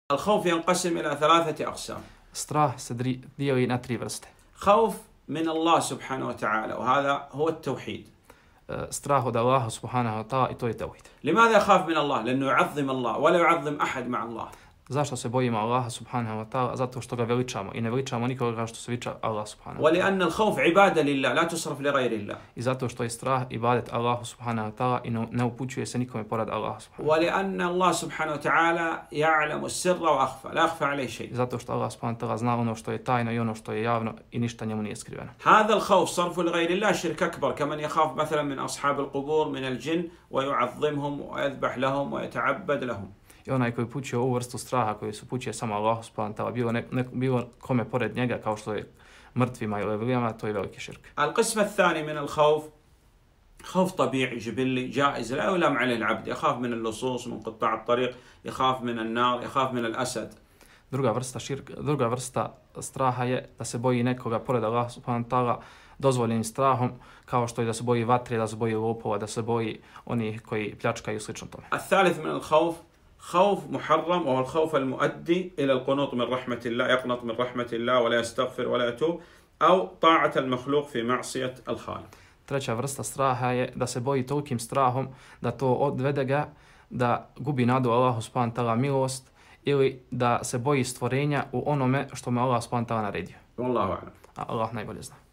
الخوف ينقسم إلى 3 أقسام. Strah se dijeli na 3 vrste. خوف من الله سبحانه وتعالى وهذا هو التوحيد. Strah od Allaha subhanahu wa ta'ala i to je tauhid. لماذا يخاف من الله؟ لأنه يعظم الله ولا يعظم أحد مع الله. Zašto se bojimo Allaha subhanahu wa ta'ala? Zato što ga veličamo i ne veličamo nikoga kao što se veliča Allah subhanahu wa ta'ala. ولأن الخوف عبادة لله لا تصرف لغير الله. I zato što je strah ibadet Allahu subhanahu wa ta'ala i ne upućuje se nikome pored Allaha subhanahu wa ta'ala. ولأن الله سبحانه وتعالى يعلم السر وأخفى لا يخفى عليه شيء. Zato što Allah subhanahu wa ta'ala zna ono što je tajno i ono što je javno i ništa njemu nije skriveno. هذا الخوف صرف لغير الله شرك أكبر كمن يخاف مثلا من أصحاب القبور من الجن ويعظمهم ويذبح لهم ويتعبد لهم. I onaj koji upućuje ovu vrstu straha koji se upućuje samo Allahu subhanahu wa ta'ala, bilo kome pored njega kao što je mrtvima ili evlijama, to je veliki širk. القسم الثاني من الخوف خوف طبيعي جبلي جائز لا يلام عليه العبد يخاف من اللصوص من قطاع الطريق يخاف من النار يخاف من الأسد. Druga vrsta straha je da se boji nekoga pored Allaha subhanahu wa ta'ala dozvoljenim strahom, kao što je da se boji vatre, da se boji lopova, da se boji onih koji pljačkaju i slično tome. الثالث من الخوف خوف محرم وهو الخوف المؤدي إلى القنوط من رحمة الله يقنط من رحمة الله ولا يستغفر ولا يتوب أو طاعة المخلوق في معصية الخالق. Treća vrsta straha je da se boji tolikim strahom da to odvede ga da gubi nadu Allahu subhanahu wa ta'ala milost ili da se boji stvorenja u onome što mu Allah subhanahu wa ta'ala naredio. والله أعلم. Allah najbolje zna.